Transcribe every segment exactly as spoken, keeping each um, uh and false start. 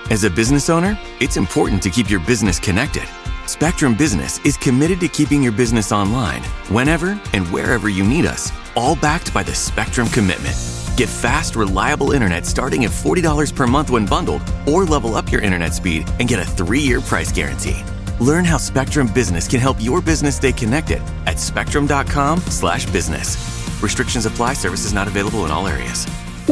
As a business owner, it's important to keep your business connected. Spectrum Business is committed to keeping your business online whenever and wherever you need us, all backed by the Spectrum Commitment. Get fast, reliable internet starting at forty dollars per month when bundled, or level up your internet speed and get a three-year price guarantee. Learn how Spectrum Business can help your business stay connected at spectrum.com slash business. Restrictions apply. Services not available in all areas.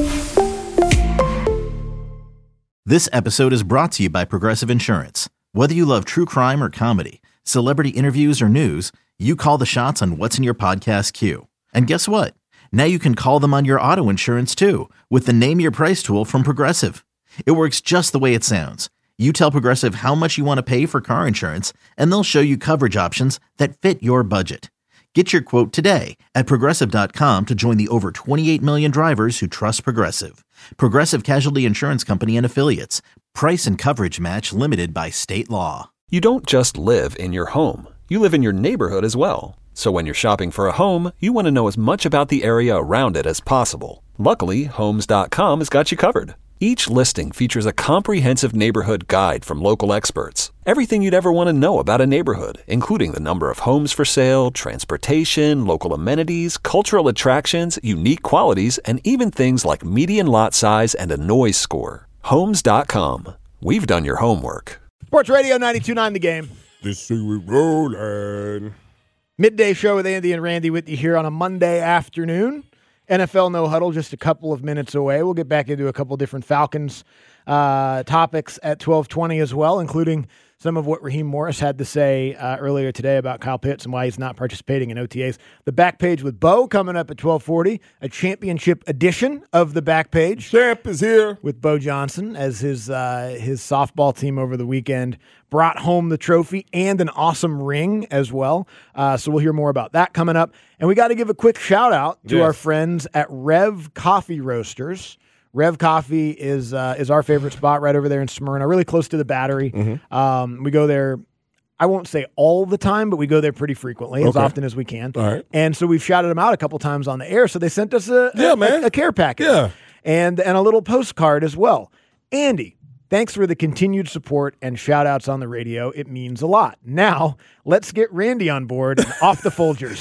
This episode is brought to you by Progressive Insurance. Whether you love true crime or comedy, celebrity interviews or news, you call the shots on what's in your podcast queue. And guess what? Now you can call them on your auto insurance too with the Name Your Price tool from Progressive. It works just the way it sounds. You tell Progressive how much you want to pay for car insurance, and they'll show you coverage options that fit your budget. Get your quote today at Progressive dot com to join the over twenty-eight million drivers who trust Progressive. Progressive Casualty Insurance Company and Affiliates. Price and coverage match limited by state law. You don't just live in your home. You live in your neighborhood as well. So when you're shopping for a home, you want to know as much about the area around it as possible. Luckily, Homes dot com has got you covered. Each listing features a comprehensive neighborhood guide from local experts. Everything you'd ever want to know about a neighborhood, including the number of homes for sale, transportation, local amenities, cultural attractions, unique qualities, and even things like median lot size and a noise score. Homes dot com. We've done your homework. Sports Radio ninety-two point nine The Game. This see we rolling. Midday show with Andy and Randy with you here on a Monday afternoon. N F L No Huddle just a couple of minutes away. We'll get back into a couple different Falcons uh, topics at twelve twenty as well, including some of what Raheem Morris had to say uh, earlier today about Kyle Pitts and why he's not participating in O T As. The Back Page with Bo coming up at twelve forty, a championship edition of the Back Page. Champ is here. With Bo Johnson as his uh, his softball team over the weekend brought home the trophy and an awesome ring as well. Uh, so we'll hear more about that coming up. And we got to give a quick shout out to yes. our friends at Rev Coffee Roasters. Rev Coffee is uh, is our favorite spot right over there in Smyrna, really close to the Battery. Mm-hmm. Um, we go there, I won't say all the time, but we go there pretty frequently, okay. as often as we can. All right. And so we've shouted them out a couple times on the air, so they sent us a, yeah, a, man. a, a care package yeah. and, and a little postcard as well. Andy, thanks for the continued support and shout-outs on the radio. It means a lot. Now, let's get Randy on board and off the Folgers.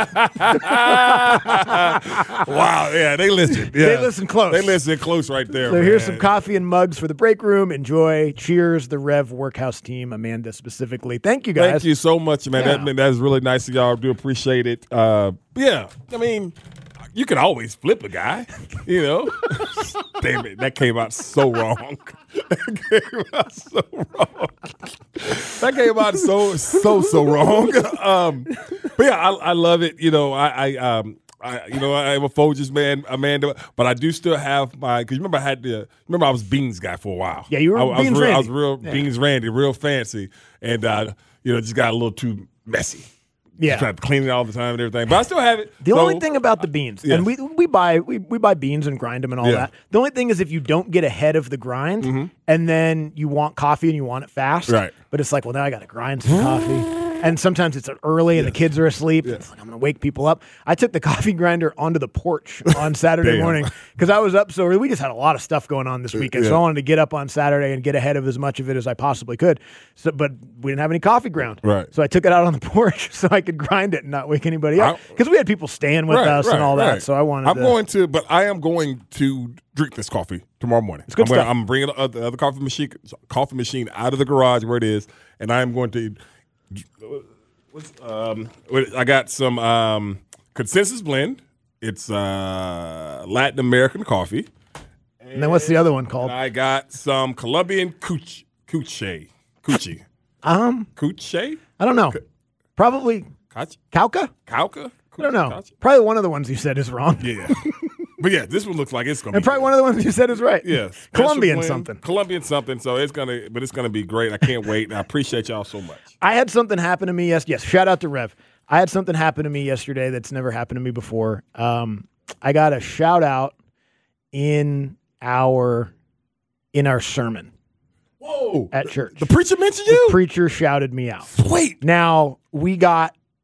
Wow, yeah, they listen. Yeah. They listen close. They listen close right there, So man. here's some coffee and mugs for the break room. Enjoy. Cheers, the Rev Workhouse team, Amanda specifically. Thank you, guys. Thank you so much, man. Yeah. That, that's really nice of y'all. I do appreciate it. Uh, yeah, I mean, you can always flip a guy, you know. Damn it, that came out so wrong. That came out so wrong. That came out so so so wrong. Um, but yeah, I, I love it. You know, I, I um. I, you know, I'm a Folgers man, Amanda, but I do still have my, because remember I had the, remember I was Beans guy for a while. Yeah, you were I, I Beans was real, Randy. I was real yeah. Beans Randy, real fancy, and, uh, you know, just got a little too messy. Yeah. Just trying to clean it all the time and everything, but I still have it. The so, only thing about the beans, yes. and we we buy we, we buy beans and grind them and all Yeah. that. The only thing is if you don't get ahead of the grind, mm-hmm. and then you want coffee and you want it fast, right? But it's like, well, now I got to grind some coffee. And sometimes it's early and yes. the kids are asleep. Yes. It's like, I'm going to wake people up. I took the coffee grinder onto the porch on Saturday Damn. morning because I was up so early. We just had a lot of stuff going on this weekend. Yeah. So I wanted to get up on Saturday and get ahead of as much of it as I possibly could. So, but we didn't have any coffee ground. Right. So I took it out on the porch so I could grind it and not wake anybody up. Because we had people staying with right, us right, and all right. that. So I wanted I'm to. going to, but I am going to drink this coffee tomorrow morning. It's good I'm, gonna, stuff. I'm bringing the other, the other coffee machine, coffee machine out of the garage where it is, and I am going to. What's, um, I got some um, Consensus Blend. It's uh, Latin American coffee. And, and then what's the other one called? I got some Colombian Cooch, Coochie. Coochie. Um, Coochie? I don't know. Probably Cauca? Cauca? Cauca? I don't know. Probably one of the ones you said is wrong. Yeah. But yeah, this one looks like it's going to be And probably good. one of the ones you said is right. Yeah. Colombian blend, something. Colombian something. So it's going to, but it's going to be great. I can't wait. And I appreciate y'all so much. I had something happen to me. Yes. Yes. Shout out to Rev. I had something happen to me yesterday that's never happened to me before. Um, I got a shout out in our, in our sermon. Whoa. At church. The preacher mentioned you? The preacher shouted me out. Sweet. Now, we got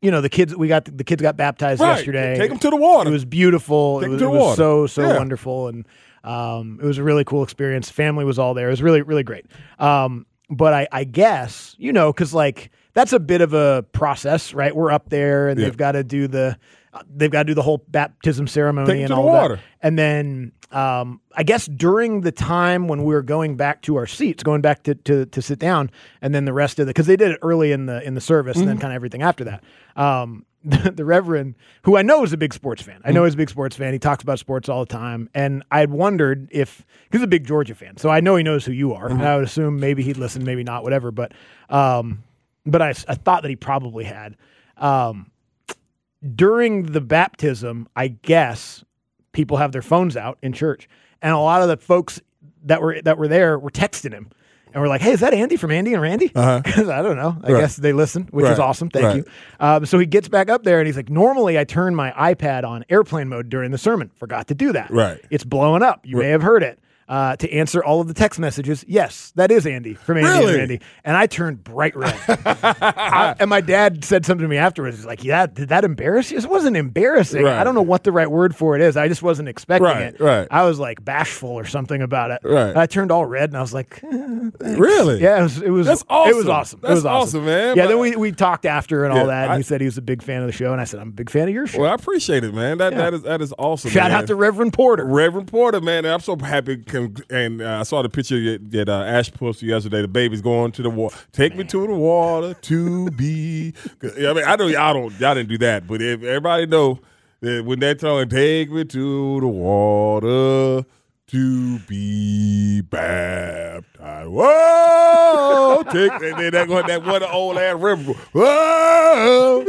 you know, the kids, we got, the kids got baptized Right. yesterday. Take them to the water. It was beautiful. Take It 'em was, to it the was water. so, so Yeah. wonderful. And um, it was a really cool experience. Family was all there. It was really, really great. Um, but I, I guess, you know, because like that's a bit of a process, right? We're up there and Yeah. they've got to do the, they've got to do the whole baptism ceremony Take 'em and to the all water. that. And then um, I guess during the time when we were going back to our seats, going back to to, to sit down, and then the rest of the, because they did it early in the in the service, Mm-hmm. and then kind of everything after that. Um, the, the Reverend, who I know is a big sports fan, I know Mm-hmm. he's a big sports fan. He talks about sports all the time, and I had wondered if because he's a big Georgia fan, so I know he knows who you are, Mm-hmm. and I would assume maybe he'd listen, maybe not, whatever. But um, but I, I thought that he probably had. Um, during the baptism, I guess people have their phones out in church, and a lot of the folks that were that were there were texting him, and we're like, "Hey, is that Andy from Andy and Randy?" Uh-huh. Because I don't know. I Right. guess they listen, which is Right. awesome. Thank Right. you. Um, so he gets back up there, and he's like, "Normally, I turn my iPad on airplane mode during the sermon. Forgot to do that. Right. It's blowing up. You may have heard it." Uh, to answer all of the text messages, yes, that is Andy from Andy Really? and Randy. And I turned bright red. I, and my dad said something to me afterwards. He's like, yeah, did that embarrass you? It wasn't embarrassing. Right. I don't know what the right word for it is. I just wasn't expecting Right, it. right. I was like bashful or something about it. Right. And I turned all red and I was like, eh, thanks. Really? Yeah, it was, it was, That's It was awesome. awesome. That's it was awesome, awesome, man. Yeah, But- then we, we talked after and all Yeah, that. And I- he said he was a big fan of the show. And I said, I'm a big fan of your show. Well, I appreciate it, man. That Yeah. that is that is awesome. Shout man. out to Reverend Porter. Reverend Porter, man. I'm so happy. Can, and uh, I saw the picture that, that uh, Ash posted yesterday. The baby's going to the water. Take me to the water to be. I mean, I know y'all don't, y'all didn't do that, but if everybody know that when they're telling, take me to the water to be baptized. Whoa! Take and then that one, that one old ass river. Whoa!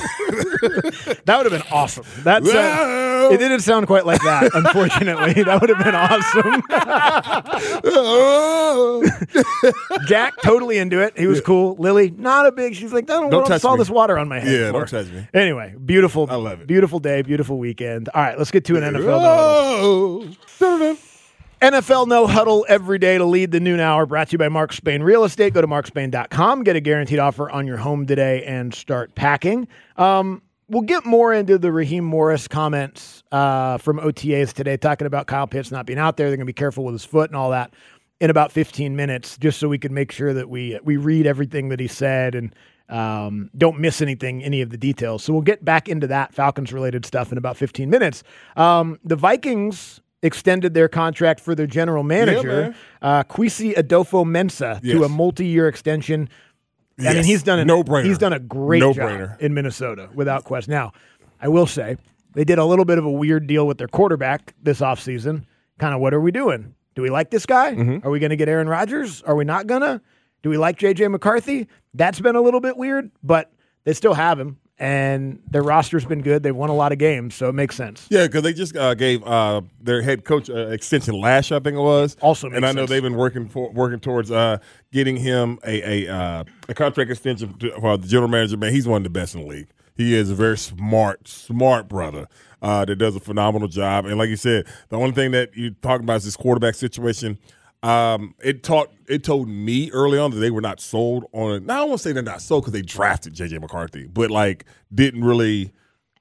That would have been awesome. That's uh, Whoa! it didn't sound quite like that, unfortunately. That would have been awesome. Jack, totally into it. He was cool. Lily, not a big. She's like, I don't, Don't want touch all me. this water on my head. Yeah, for. don't touch me. Anyway, beautiful. I love it. Beautiful day, beautiful weekend. All right, let's get to an N F L. No Whoa! N F L No Huddle every day to lead the noon hour. Brought to you by Mark Spain Real Estate. Go to mark spain dot com. Get a guaranteed offer on your home today and start packing. Um, we'll get more into the Raheem Morris comments uh, from O T As today, talking about Kyle Pitts not being out there. They're going to be careful with his foot and all that in about fifteen minutes, just so we can make sure that we we read everything that he said and um, don't miss anything, any of the details. So we'll get back into that Falcons-related stuff in about fifteen minutes. Um, the Vikings extended their contract for their general manager, man. uh, Kwesi Adolfo-Mensah, to Yes. a multi-year extension. I mean, Yes. he's done a No-brainer. He's done a great No-brainer. job in Minnesota, without question. Now, I will say they did a little bit of a weird deal with their quarterback this offseason. Kind of, what are we doing? Do we like this guy? Mm-hmm. Are we going to get Aaron Rodgers? Are we not gonna? Do we like J J McCarthy? That's been a little bit weird, but they still have him, and their roster's been good. They've won a lot of games, so it makes sense. Yeah, because they just uh, gave uh, their head coach uh, extension last year, I think it was. Also and makes I know sense. they've been working for working towards uh, getting him a a, uh, a contract extension to, for the general manager. Man, he's one of the best in the league. He is a very smart, smart brother uh, that does a phenomenal job. And like you said, the only thing that you're talking about is this quarterback situation. Um, it taught it told me early on that they were not sold on it. Now I don't want to say they're not sold because they drafted J J McCarthy, but like didn't really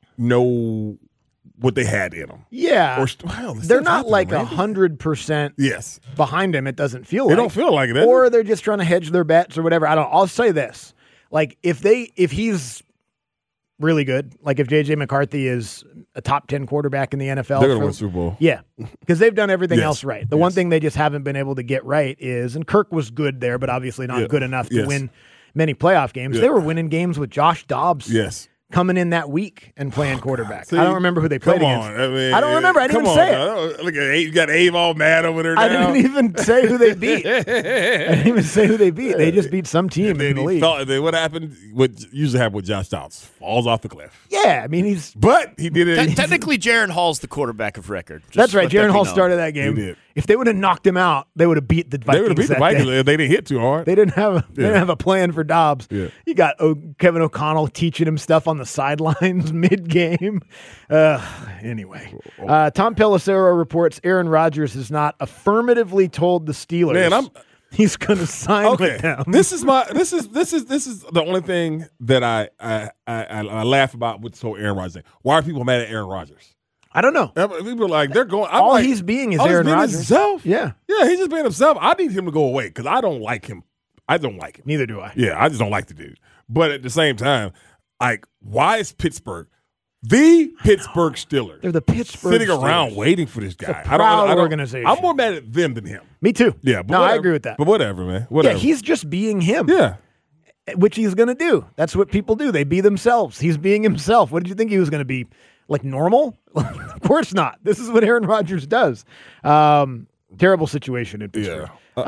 know what they had in them. Yeah, Or well, they they're still not drafted like him, a Randy. hundred percent Yes, behind him. It doesn't feel they like. don't feel like it. does or it? they're just trying to hedge their bets or whatever. I don't. I'll say this: like if they if he's really good, like if J J McCarthy is a top ten quarterback in the N F L, They're gonna for- win Super Bowl. Yeah, because they've done everything Yes. else right. The one Yes. thing they just haven't been able to get right is, and Kirk was good there, but obviously not Yeah. good enough to Yes. win many playoff games. Yeah. They were winning games with Josh Dobbs. Yes. Coming in that week and playing quarterback. See, I don't remember who they played come against. on. I, mean, I don't remember. I didn't come even say on. it. it. Look at Abe. You got Abe all mad over there now. I didn't even say who they beat. I didn't even say who they beat. They just beat some team And in then the he league. fell- then what happened? What usually happens with Josh Dobbs? Falls off the cliff. Yeah, I mean he's. But he did it. Te- technically, Jaron Hall's the quarterback of record. Just That's right. let that Jaron be Hall known. started that game. He did. If they would have knocked him out, they would have beat the Vikings. They would have beat the that Vikings. day. They didn't hit too hard. They didn't have a they Yeah. didn't have a plan for Dobbs. Yeah. You got o- Kevin O'Connell teaching him stuff on the sidelines mid game. Uh, anyway, uh, Tom Pelissero reports Aaron Rodgers has not affirmatively told the Steelers Man, I'm He's going to sign Okay, with them. this is my this is this is this is the only thing that I I I, I, I laugh about with this whole Aaron Rodgers thing. Why are people mad at Aaron Rodgers? I don't know. People are like they're going. I'm All like, he's being is oh, he's Aaron being Rodgers. himself. Yeah. Yeah, he's just being himself. I need him to go away because I don't like him. I don't like him. Neither do I. Yeah, I just don't like the dude. But at the same time, like, why is Pittsburgh, the Pittsburgh Steelers, They're the Pittsburgh sitting Steelers. around waiting for this guy? It's a proud I don't, organization. I'm more mad at them than him. Me too. Yeah, but no, whatever. I agree with that. But whatever, man. Whatever. Yeah, he's just being him. yeah. Which he's going to do. That's what people do. They be themselves. He's being himself. What did you think he was going to be? Like normal? Of course not. This is what Aaron Rodgers does. Um, terrible situation in Pittsburgh. Yeah.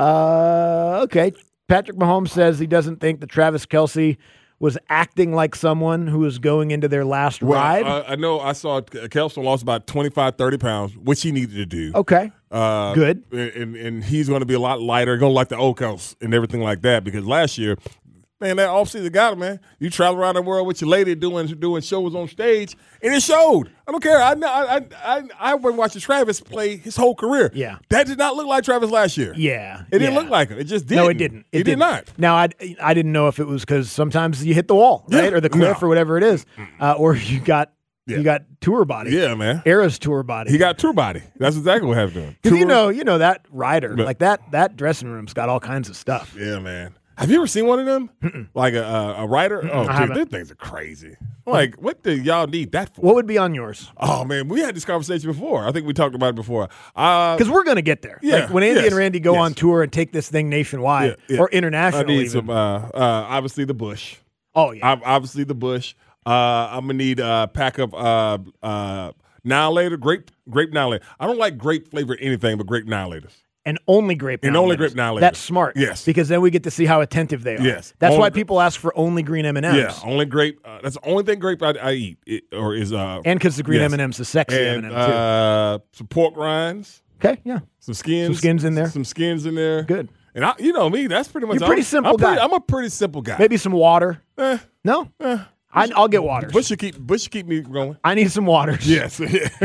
Uh, okay. Patrick Mahomes says he doesn't think that Travis Kelce was acting like someone who was going into their last Well, ride. uh, I know I saw Kelce lost about twenty-five, thirty pounds, which he needed to do. okay. Uh, Good. And, and he's going to be a lot lighter, going to like the old Kelce and everything like that because last year, man, that offseason got him, man. You travel around the world with your lady doing doing shows on stage, and it showed. I don't care. I I I I've been watching Travis play his whole career. Yeah. That did not look like Travis last year. Yeah. It didn't yeah. look like him. It just didn't. No, it didn't. It It, did didn't. not. Now, I, I didn't know if it was because sometimes you hit the wall, right, Yeah. or the cliff, No. or whatever it is, uh, or you got Yeah. you got tour body. Yeah, man. Era's tour body. He got tour body. That's exactly what happened to him. Because you Tour- know, you know that rider, But- like that that dressing room's got all kinds of stuff. Yeah, man. Have you ever seen one of them? Mm-mm. Like a a, a writer? Oh, dude, haven't. those things are crazy. Like, what do y'all need that for? What would be on yours? Oh man, we had this conversation before. I think we talked about it before. Uh, Because we're gonna get there. Yeah, Like when Andy yes, and Randy go yes. on tour and take this thing nationwide yeah, yeah. or I internationally. need some. Uh, uh, obviously the Bush. oh yeah. Ob- Obviously the Bush. Uh, I'm gonna need a pack of uh, uh, now later grape grape now later. I don't like grape flavored anything but grape now laters. and only grape And now only laters. grape now laters. That's smart. Yes. Because then we get to see how attentive they are. Yes. That's Only why gra- people ask for only green M and M's. Yeah, only grape. Uh, that's the only thing grape I, I eat, it, or is uh, And because the green yes. M and M's the sexy and M and M too. uh, some pork rinds, Okay, yeah. some skins, Some skins in there. some skins in there. Good. And I, you know me, that's pretty much. You're a pretty I'm- simple I'm pretty- guy. I'm a pretty simple guy. Maybe some water. Eh, No? eh. I, I'll get waters. Bush should keep Bush should keep me going. I need some waters. Yes.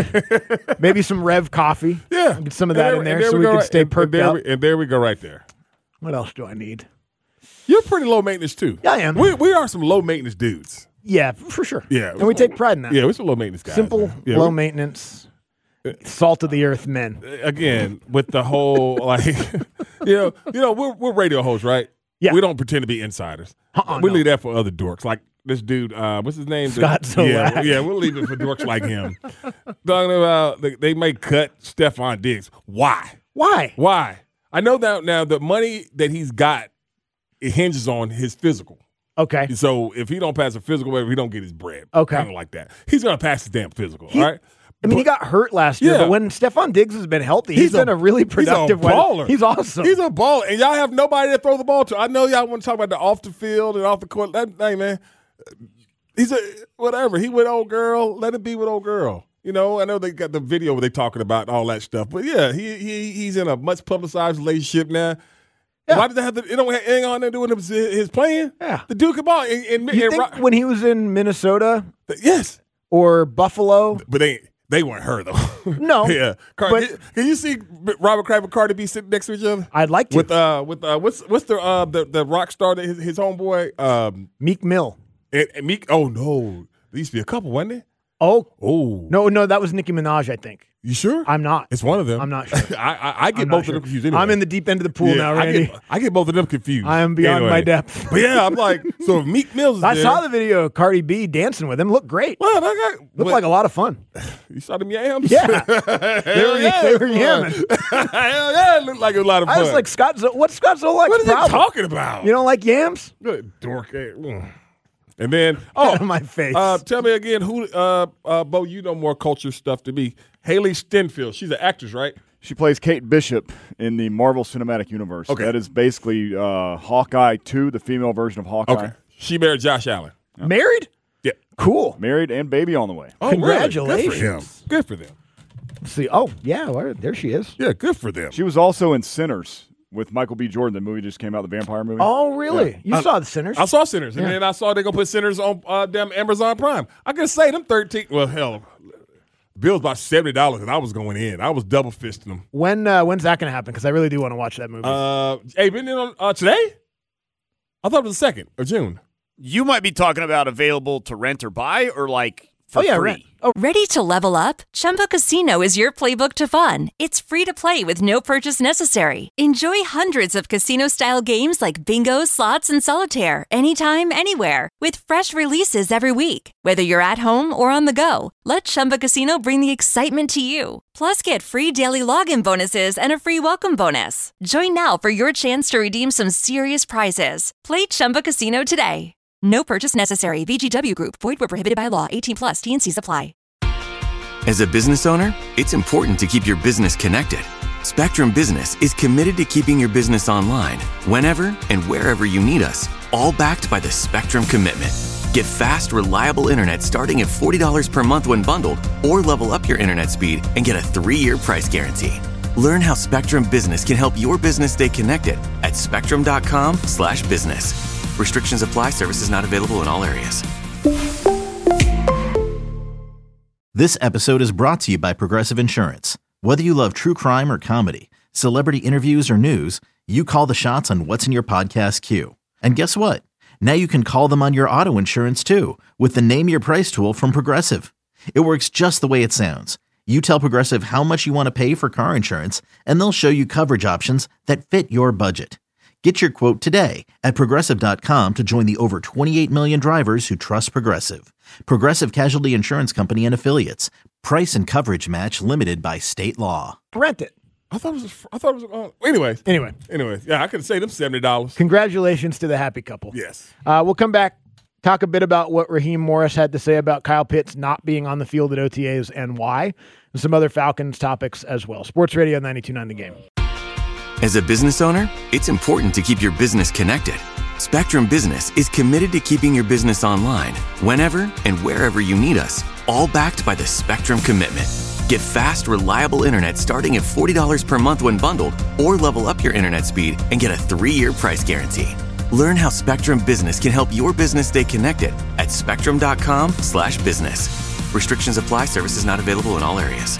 Maybe some Rev coffee. Yeah. Get some of And that there- in there, and so we we go can right- stay and- perked and there up. we- and there we go right there. What else do I need? You're pretty low maintenance too. Yeah, I am. We we are some low maintenance dudes. Yeah, for sure. Yeah. And we take pride in that. Yeah, we're some low maintenance guys. Simple, man. Yeah, low we- maintenance, salt of the earth men. Again, with the whole like, you know, you know, we're we're radio hosts, right? Yeah. We don't pretend to be insiders. Uh-uh, we no. leave that for other dorks, like this dude. Uh, what's his name? Scott yeah, Zolak. yeah, we'll leave it for dorks like him. Talking about they, they may cut Stephon Diggs. Why? Why? Why? I know that now the money that he's got it hinges on his physical. Okay. So if he don't pass a physical, whatever, he don't get his bread. Okay. Kind of like that. He's gonna pass his damn physical. He- all right. I mean, he got hurt last year, Yeah. but when Stephon Diggs has been healthy, he's, He's been a- a, really productive He's a wide- baller. He's awesome. He's a baller, and y'all have nobody to throw the ball to. I know y'all want to talk about the off the field and off the court. That hey man, he's a whatever. He with old girl. Let him be with old girl. You know, I know they got the video where they talking about all that stuff, but yeah, he he he's in a much publicized relationship now. Yeah. Why does that have to? It don't have anything on there doing his, his playing. Yeah. the dude can ball. And, and, you and think Ro- when he was in Minnesota yes, or Buffalo? but they they weren't her though. No. yeah. Car- but- can, can you see Robert Kraft and Cardi B sitting next to each other? I'd like to. With uh with uh what's what's the uh the, the rock star that his, his homeboy um Meek Mill. and, and Meek oh no there used to be a couple wasn't there? Oh, Oh no, no, that was Nicki Minaj, I think. you sure? I'm not. It's one of them. I'm not sure. I I, I get I'm both not of sure. them confused. Anyway. I'm in the deep end of the pool Yeah, now, I Randy. get, I get both of them confused. I am beyond Anyway. my depth. But yeah, I'm like so if Meek Mills is I there, saw the video of Cardi B dancing with him. Looked great. well, I got, Looked but- like a lot of fun. you saw them yams. Yeah. They Hell were, yeah, they it were was yamming. fun. Hell yeah, it looked like a lot of fun. I was like, Scott, Zo- what's Scott Zolak's what are they problem? talking about? You don't like yams? Good dork. eh, mm. And then, oh, Out of my face. Uh, tell me again, who, uh, uh, Bo, you know more culture stuff to me. Haley Stenfield. She's an actress, right? She plays Kate Bishop in the Marvel Cinematic Universe. Okay. That is basically uh, Hawkeye two, the female version of Hawkeye. Okay. She married Josh Allen. Married? Yeah. Cool. Married and baby on the way. Oh, really? Congratulations. Good for them. Good for them. Let's see. Oh, yeah, well, there she is. Yeah, good for them. She was also in Sinners with Michael B. Jordan. The movie just came out, the vampire movie. Oh, really? You saw the Sinners? I saw Sinners, and Yeah. then I saw they gonna put Sinners on uh, damn Amazon Prime. I can say them thirteen. Well, hell, bill was about seventy dollars, and I was going in. I was double fisting them. When uh, when's that going to happen? Because I really do want to watch that movie. Uh, hey, been in on uh, today? I thought it was the second of June. You might be talking about available to rent or buy, or like for oh yeah, free. rent. Oh. Ready to level up? Chumba Casino is your playbook to fun. It's free to play with no purchase necessary. Enjoy hundreds of casino-style games like bingo, slots, and solitaire anytime, anywhere. With fresh releases every week. Whether you're at home or on the go, let Chumba Casino bring the excitement to you. Plus, get free daily login bonuses and a free welcome bonus. Join now for your chance to redeem some serious prizes. Play Chumba Casino today. No purchase necessary. V G W Group. Void where prohibited by law. eighteen plus. T and C's apply. As a business owner, it's important to keep your business connected. Spectrum Business is committed to keeping your business online, whenever and wherever you need us, all backed by the Spectrum Commitment. Get fast, reliable internet starting at forty dollars per month when bundled, or level up your internet speed and get a three-year price guarantee. Learn how Spectrum Business can help your business stay connected at spectrum.com slash business. Restrictions apply. Services not available in all areas. This episode is brought to you by Progressive Insurance. Whether you love true crime or comedy, celebrity interviews or news, you call the shots on what's in your podcast queue. And guess what? Now you can call them on your auto insurance too with the Name Your Price tool from Progressive. It works just the way it sounds. You tell Progressive how much you want to pay for car insurance, and they'll show you coverage options that fit your budget. Get your quote today at Progressive dot com to join the over twenty-eight million drivers who trust Progressive. Progressive Casualty Insurance Company and Affiliates. Price and coverage match limited by state law. Rent it. I thought it was. I thought it was. Uh, anyways. Anyway. Anyways. Yeah, I could say them seventy dollars. Congratulations to the happy couple. Yes. Uh, we'll come back, talk a bit about what Raheem Morris had to say about Kyle Pitts not being on the field at O T As and why, and some other Falcons topics as well. Sports Radio ninety-two point nine The Game. As a business owner, it's important to keep your business connected. Spectrum Business is committed to keeping your business online, whenever and wherever you need us, all backed by the Spectrum Commitment. Get fast, reliable internet starting at forty dollars per month when bundled, or level up your internet speed and get a three-year price guarantee. Learn how Spectrum Business can help your business stay connected at spectrum.com slash business. Restrictions apply. Services not available in all areas.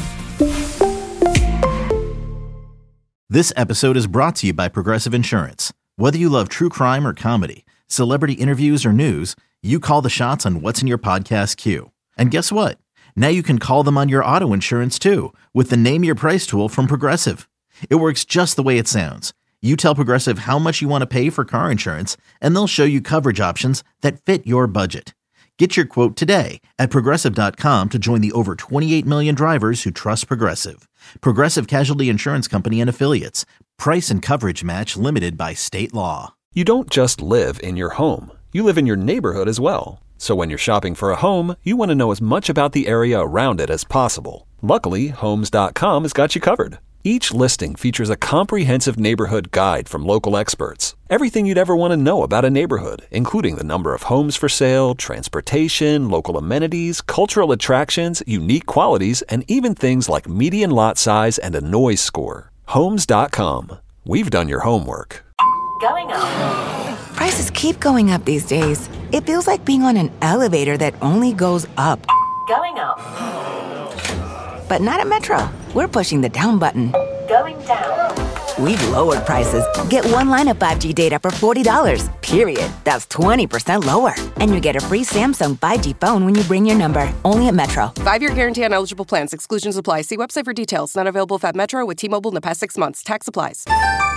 This episode is brought to you by Progressive Insurance. Whether you love true crime or comedy, celebrity interviews or news, you call the shots on what's in your podcast queue. And guess what? Now you can call them on your auto insurance too with the Name Your Price tool from Progressive. It works just the way it sounds. You tell Progressive how much you want to pay for car insurance, and they'll show you coverage options that fit your budget. Get your quote today at Progressive dot com to join the over twenty-eight million drivers who trust Progressive. Progressive Casualty Insurance Company and Affiliates. Price and coverage match limited by state law. You don't just live in your home. You live in your neighborhood as well. So when you're shopping for a home, you want to know as much about the area around it as possible. Luckily, Homes dot com has got you covered. Each listing features a comprehensive neighborhood guide from local experts. Everything you'd ever want to know about a neighborhood, including the number of homes for sale, transportation, local amenities, cultural attractions, unique qualities, and even things like median lot size and a noise score. Homes dot com. We've done your homework. Going up. Prices keep going up these days. It feels like being on an elevator that only goes up. Going up. But not at Metro. We're pushing the down button. Going down. We've lowered prices. Get one line of five G data for forty dollars, period. That's twenty percent lower. And you get a free Samsung five G phone when you bring your number. Only at Metro. Five-year guarantee on eligible plans. Exclusions apply. See website for details. Not available at Metro with T-Mobile in the past six months. Tax applies.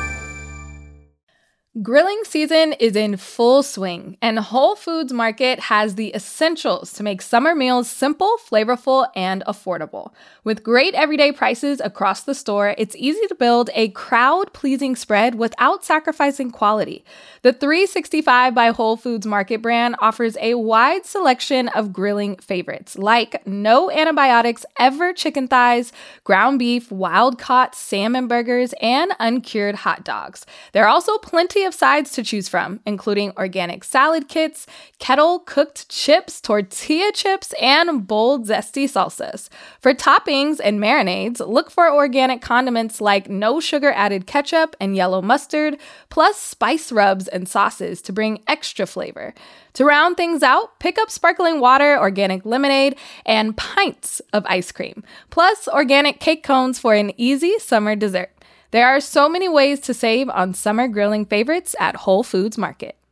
Grilling season is in full swing, and Whole Foods Market has the essentials to make summer meals simple, flavorful, and affordable. With great everyday prices across the store, it's easy to build a crowd-pleasing spread without sacrificing quality. The three sixty-five by Whole Foods Market brand offers a wide selection of grilling favorites, like no antibiotics ever chicken thighs, ground beef, wild-caught salmon burgers, and uncured hot dogs. There are also plenty plenty of sides to choose from, including organic salad kits, kettle-cooked chips, tortilla chips, and bold, zesty salsas. For toppings and marinades, look for organic condiments like no-sugar-added ketchup and yellow mustard, plus spice rubs and sauces to bring extra flavor. To round things out, pick up sparkling water, organic lemonade, and pints of ice cream, plus organic cake cones for an easy summer dessert. There are so many ways to save on summer grilling favorites at Whole Foods Market.